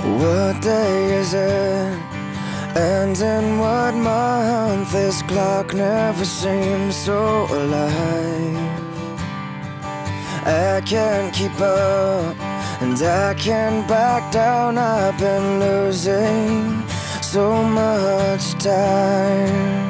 What day is it? And in what month? This clock never seems so alive. I can't keep up, and I can't back down. I've been losing so much time.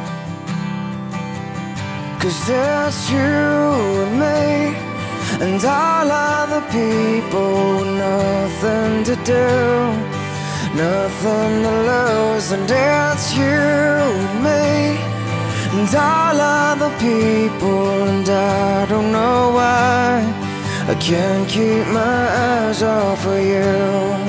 'Cause it's you and me, and all other people, nothing to do, nothing to lose. And it's you and me, and all other people, and I don't know why I can't keep my eyes off of you.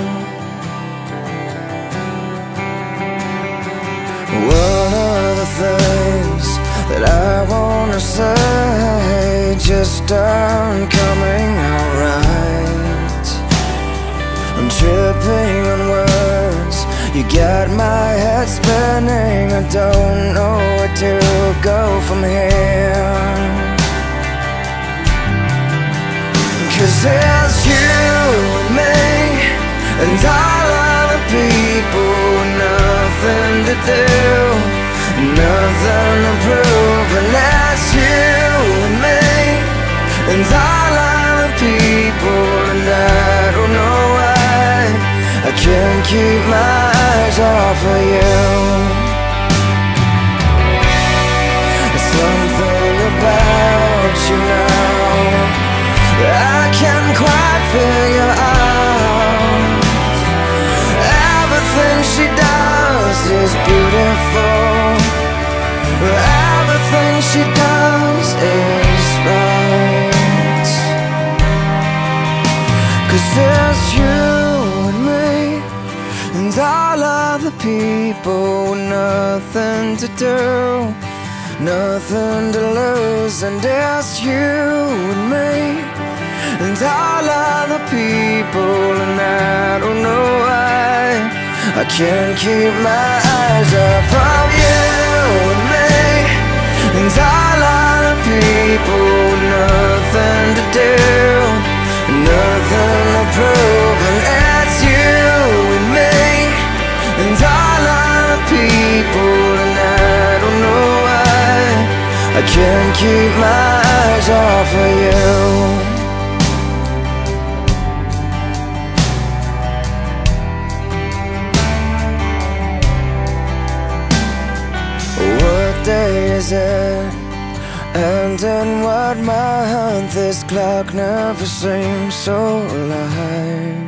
What are the things that I wanna say just aren't coming out right? I'm tripping on words, you got my head spinning. I don't know where to go from here. 'Cause it's you and me, and all other people, nothing to do, nothing to prove. And that's you and me, and all other people, and I don't know why I can't keep my eyes off of you. There's something about you now I can't quite figure out. Everything she does is beautiful, everything she does is right. 'Cause it's you and me, and all other people, nothing to do, nothing to lose. And it's you and me, and all other people, and I don't know why I can't keep my eyes off of you and me, and all other people, nothing to do, nothing to prove. And it's you and me, and all other people, and I don't know why I can't keep my eyes off of you. What day is it? And in what month? This clock never seems so alive.